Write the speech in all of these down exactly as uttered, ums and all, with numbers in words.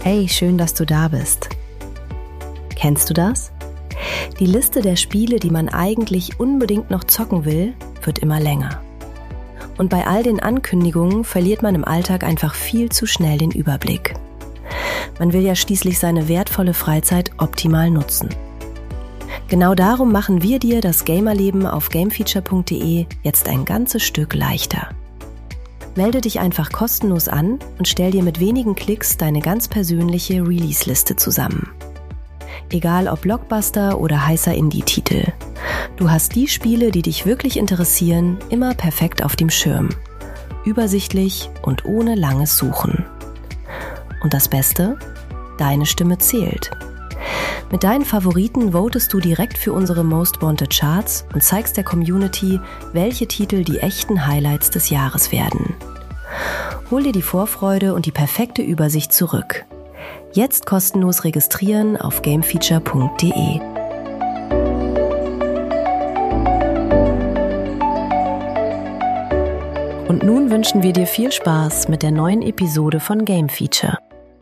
Hey, schön, dass du da bist. Kennst du das? Die Liste der Spiele, die man eigentlich unbedingt noch zocken will, wird immer länger. Und bei all den Ankündigungen verliert man im Alltag einfach viel zu schnell den Überblick. Man will ja schließlich seine wertvolle Freizeit optimal nutzen. Genau darum machen wir dir das Gamerleben auf gamefeature punkt de jetzt ein ganzes Stück leichter. Melde dich einfach kostenlos an und stell dir mit wenigen Klicks deine ganz persönliche Release-Liste zusammen. Egal ob Blockbuster oder heißer Indie-Titel. Du hast die Spiele, die dich wirklich interessieren, immer perfekt auf dem Schirm. Übersichtlich und ohne langes Suchen. Und das Beste? Deine Stimme zählt. Mit deinen Favoriten votest du direkt für unsere Most Wanted Charts und zeigst der Community, welche Titel die echten Highlights des Jahres werden. Hol dir die Vorfreude und die perfekte Übersicht zurück. Jetzt kostenlos registrieren auf gamefeature punkt de. Und nun wünschen wir dir viel Spaß mit der neuen Episode von Game Feature.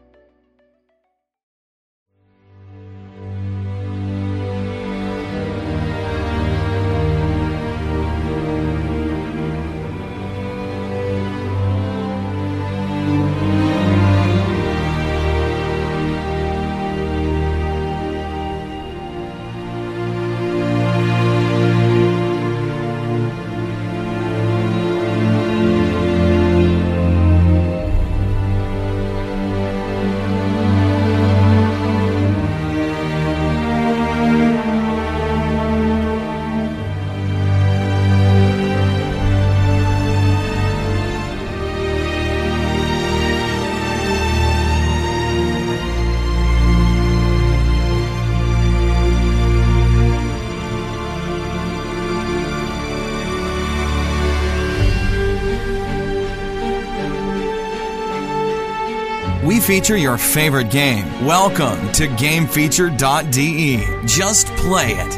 We feature your favorite game. Welcome to game feature dot de. Just play it.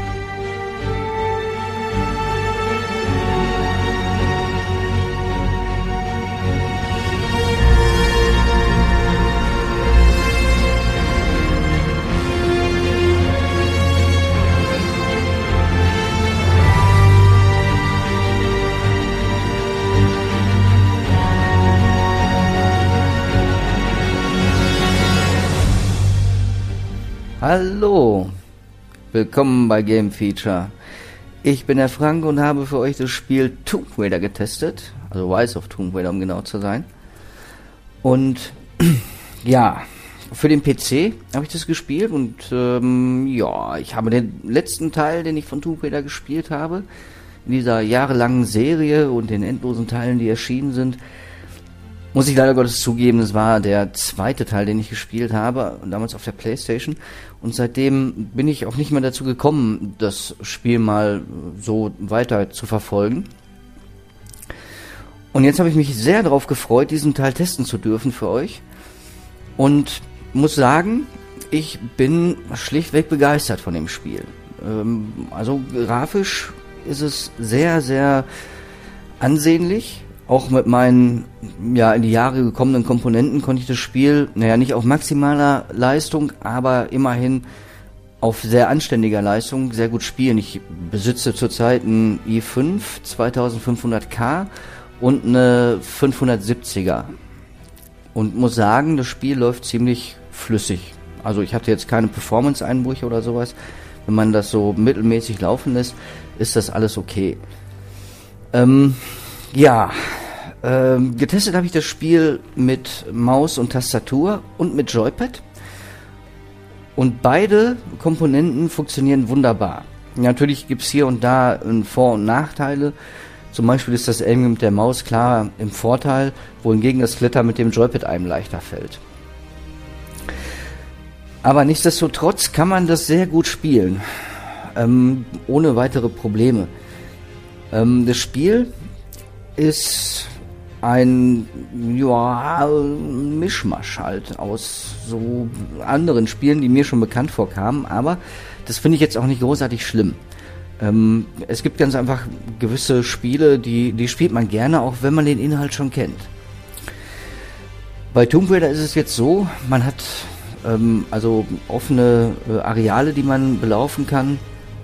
Hallo, willkommen bei Game Feature. Ich bin der Frank und habe für euch das Spiel Tomb Raider getestet, also Rise of Tomb Raider, um genau zu sein. Und ja, für den P C habe ich das gespielt und ähm, ja, ich habe den letzten Teil, den ich von Tomb Raider gespielt habe, in dieser jahrelangen Serie und den endlosen Teilen, die erschienen sind, muss ich leider Gottes zugeben, es war der zweite Teil, den ich gespielt habe, damals auf der Playstation. Und seitdem bin ich auch nicht mehr dazu gekommen, das Spiel mal so weiter zu verfolgen. Und jetzt habe ich mich sehr darauf gefreut, diesen Teil testen zu dürfen für euch. Und muss sagen, ich bin schlichtweg begeistert von dem Spiel. Ähm, also grafisch ist es sehr, sehr ansehnlich. Auch mit meinen ja in die Jahre gekommenen Komponenten konnte ich das Spiel, naja, nicht auf maximaler Leistung, aber immerhin auf sehr anständiger Leistung sehr gut spielen. Ich besitze zurzeit einen i fünf zweitausendfünfhundert K und eine fünfhundertsiebziger und muss sagen, das Spiel läuft ziemlich flüssig. Also ich hatte jetzt keine Performance-Einbrüche oder sowas. Wenn man das so mittelmäßig laufen lässt, ist das alles okay. Ähm... Ja, ähm, getestet habe ich das Spiel mit Maus und Tastatur und mit Joypad. Und beide Komponenten funktionieren wunderbar. Natürlich gibt es hier und da Vor- und Nachteile. Zum Beispiel ist das Aiming mit der Maus klar im Vorteil, wohingegen das Klettern mit dem Joypad einem leichter fällt. Aber nichtsdestotrotz kann man das sehr gut spielen, ähm, ohne weitere Probleme. Ähm, das Spiel ist ein ja, Mischmasch halt aus so anderen Spielen, die mir schon bekannt vorkamen, aber das finde ich jetzt auch nicht großartig schlimm. Ähm, es gibt ganz einfach gewisse Spiele, die, die spielt man gerne, auch wenn man den Inhalt schon kennt. Bei Tomb Raider ist es jetzt so, man hat ähm, also offene äh, Areale, die man belaufen kann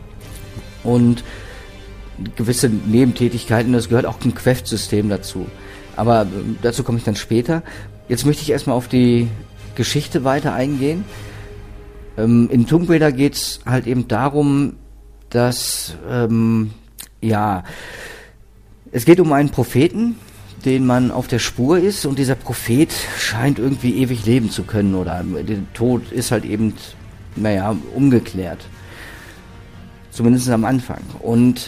und gewisse Nebentätigkeiten, das gehört auch zum Quest-System dazu. Aber äh, dazu komme ich dann später. Jetzt möchte ich erstmal auf die Geschichte weiter eingehen. Ähm, in Tomb Raider geht es halt eben darum, dass, ähm, ja, es geht um einen Propheten, den man auf der Spur ist, und dieser Prophet scheint irgendwie ewig leben zu können, oder der Tod ist halt eben, naja, ungeklärt. Zumindest am Anfang. Und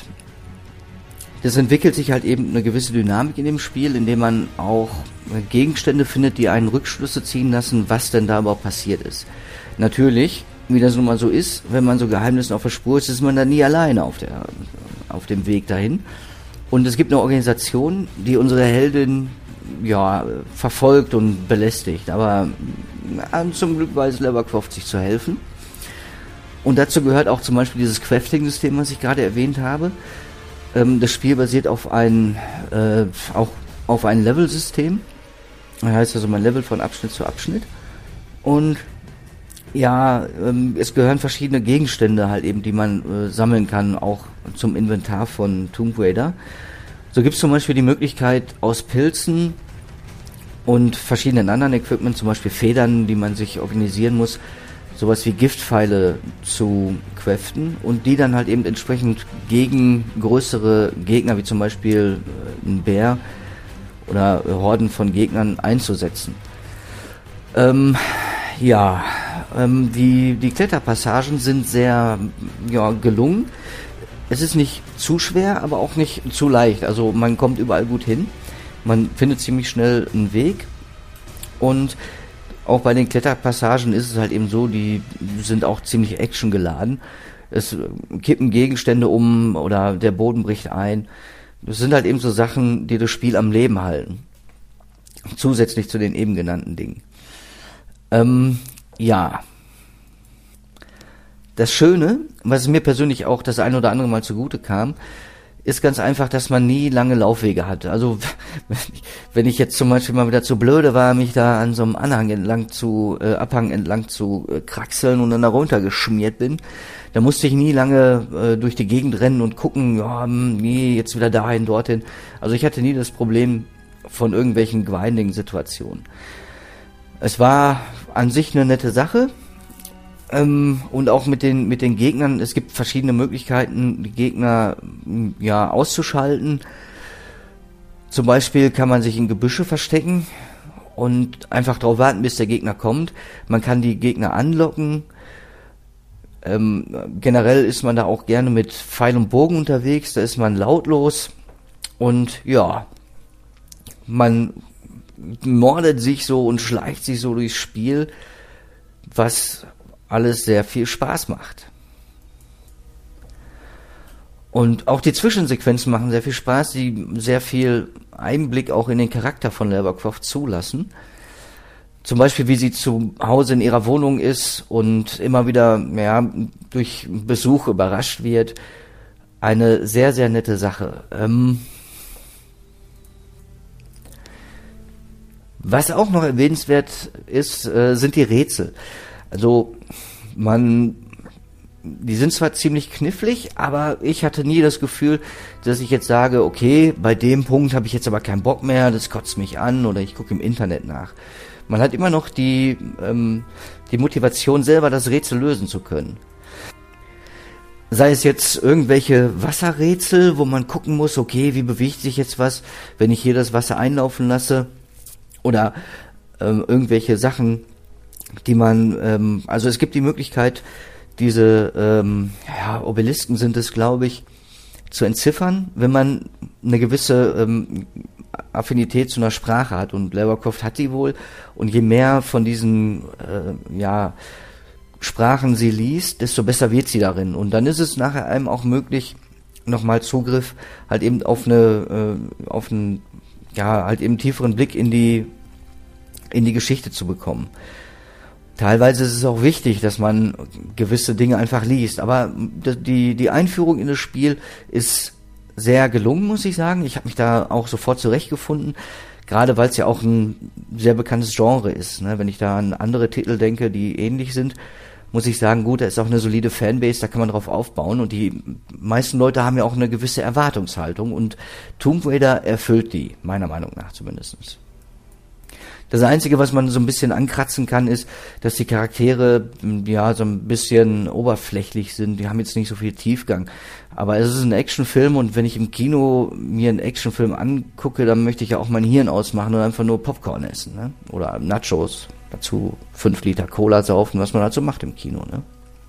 das entwickelt sich halt eben eine gewisse Dynamik in dem Spiel, indem man auch Gegenstände findet, die einen Rückschlüsse ziehen lassen, was denn da überhaupt passiert ist. Natürlich, wie das nun mal so ist, wenn man so Geheimnissen auf der Spur ist, ist man dann nie alleine auf, der, auf dem Weg dahin. Und es gibt eine Organisation, die unsere Heldin ja verfolgt und belästigt, aber äh, zum Glück weiß Lara Croft sich zu helfen. Und dazu gehört auch zum Beispiel dieses Crafting-System, was ich gerade erwähnt habe. Ähm, das Spiel basiert auf ein, äh, auch auf ein Level-System. Das heißt also, man levelt von Abschnitt zu Abschnitt. Und ja, ähm, es gehören verschiedene Gegenstände halt eben, die man äh, sammeln kann, auch zum Inventar von Tomb Raider. So gibt es zum Beispiel die Möglichkeit, aus Pilzen und verschiedenen anderen Equipment, zum Beispiel Federn, die man sich organisieren muss, sowas wie Giftpfeile zu craften und die dann halt eben entsprechend gegen größere Gegner, wie zum Beispiel äh, ein Bär oder äh, Horden von Gegnern einzusetzen. Ähm, ja, ähm, die, die Kletterpassagen sind sehr ja, gelungen. Es ist nicht zu schwer, aber auch nicht zu leicht. Also man kommt überall gut hin. Man findet ziemlich schnell einen Weg. Und auch bei den Kletterpassagen ist es halt eben so, die sind auch ziemlich actiongeladen. Es kippen Gegenstände um oder der Boden bricht ein. Das sind halt eben so Sachen, die das Spiel am Leben halten. Zusätzlich zu den eben genannten Dingen. Ähm, ja. Das Schöne, was mir persönlich auch das ein oder andere Mal zugute kam, ist ganz einfach, dass man nie lange Laufwege hatte. Also wenn ich jetzt zum Beispiel mal wieder zu blöde war, mich da an so einem Anhang entlang zu, äh, Abhang entlang zu äh, kraxeln und dann da runtergeschmiert bin, da musste ich nie lange äh, durch die Gegend rennen und gucken, ja, nee, jetzt wieder dahin, dorthin. Also ich hatte nie das Problem von irgendwelchen Grinding-Situationen. Es war an sich eine nette Sache. Ähm, und auch mit den mit den Gegnern, es gibt verschiedene Möglichkeiten, die Gegner ja auszuschalten. Zum Beispiel kann man sich in Gebüsche verstecken und einfach darauf warten, bis der Gegner kommt. Man kann die Gegner anlocken. Ähm, generell ist man da auch gerne mit Pfeil und Bogen unterwegs, da ist man lautlos und ja, man mordet sich so und schleicht sich so durchs Spiel, was alles sehr viel Spaß macht. Und auch die Zwischensequenzen machen sehr viel Spaß, die sehr viel Einblick auch in den Charakter von Lara Croft zulassen. Zum Beispiel, wie sie zu Hause in ihrer Wohnung ist und immer wieder ja, durch Besuch überrascht wird. Eine sehr, sehr nette Sache. Ähm Was auch noch erwähnenswert ist, äh, sind die Rätsel. Also man, die sind zwar ziemlich knifflig, aber ich hatte nie das Gefühl, dass ich jetzt sage, okay, bei dem Punkt habe ich jetzt aber keinen Bock mehr, das kotzt mich an oder ich gucke im Internet nach. Man hat immer noch die, ähm, die Motivation, selber das Rätsel lösen zu können. Sei es jetzt irgendwelche Wasserrätsel, wo man gucken muss, okay, wie bewegt sich jetzt was, wenn ich hier das Wasser einlaufen lasse, oder ähm, irgendwelche Sachen, die man, ähm, also es gibt die Möglichkeit, diese ähm, ja, Obelisken sind es, glaube ich, zu entziffern, wenn man eine gewisse ähm, Affinität zu einer Sprache hat, und Lara Croft hat die wohl, und je mehr von diesen äh, ja, Sprachen sie liest, desto besser wird sie darin, und dann ist es nachher einem auch möglich, nochmal Zugriff halt eben auf eine, äh, auf einen, ja, halt eben tieferen Blick in die in die Geschichte zu bekommen. Teilweise ist es auch wichtig, dass man gewisse Dinge einfach liest, aber die die Einführung in das Spiel ist sehr gelungen, muss ich sagen. Ich habe mich da auch sofort zurechtgefunden. Gerade weil es ja auch ein sehr bekanntes Genre ist. Ne? Wenn ich da an andere Titel denke, die ähnlich sind, muss ich sagen, gut, da ist auch eine solide Fanbase, da kann man drauf aufbauen. Und die meisten Leute haben ja auch eine gewisse Erwartungshaltung. Und Tomb Raider erfüllt die, meiner Meinung nach zumindest. Das Einzige, was man so ein bisschen ankratzen kann, ist, dass die Charaktere ja so ein bisschen oberflächlich sind. Die haben jetzt nicht so viel Tiefgang. Aber es ist ein Actionfilm und wenn ich im Kino mir einen Actionfilm angucke, dann möchte ich ja auch mein Hirn ausmachen und einfach nur Popcorn essen, ne? Oder Nachos, dazu fünf Liter Cola saufen, was man halt so macht im Kino, ne?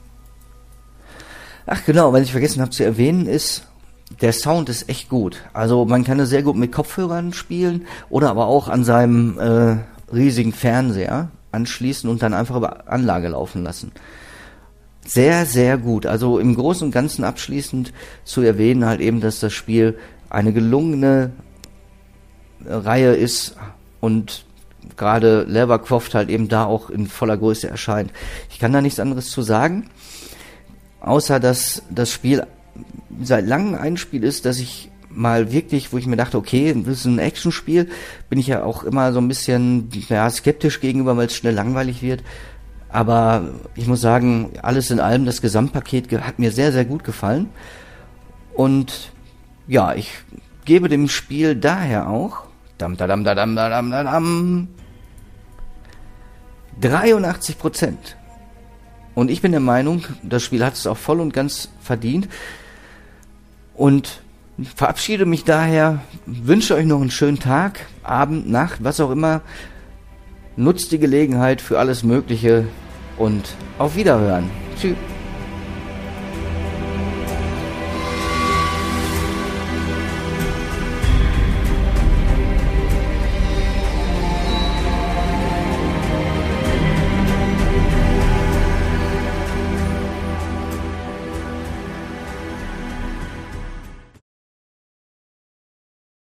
Ach genau, was ich vergessen habe zu erwähnen ist, der Sound ist echt gut. Also man kann es sehr gut mit Kopfhörern spielen oder aber auch an seinem äh, riesigen Fernseher anschließen und dann einfach über Anlage laufen lassen. Sehr, sehr gut. Also im Großen und Ganzen abschließend zu erwähnen halt eben, dass das Spiel eine gelungene Reihe ist und gerade Lara Croft halt eben da auch in voller Größe erscheint. Ich kann da nichts anderes zu sagen, außer dass das Spiel seit langem ein Spiel ist, dass ich mal wirklich, wo ich mir dachte, okay, das ist ein Actionspiel, bin ich ja auch immer so ein bisschen ja, skeptisch gegenüber, weil es schnell langweilig wird. Aber ich muss sagen, alles in allem, das Gesamtpaket hat mir sehr, sehr gut gefallen. Und ja, ich gebe dem Spiel daher auch dam, dadam, dadam, dadam, dadam, dreiundachtzig Prozent. Und ich bin der Meinung, das Spiel hat es auch voll und ganz verdient. Und verabschiede mich daher, wünsche euch noch einen schönen Tag, Abend, Nacht, was auch immer. Nutzt die Gelegenheit für alles Mögliche und auf Wiederhören. Tschüss.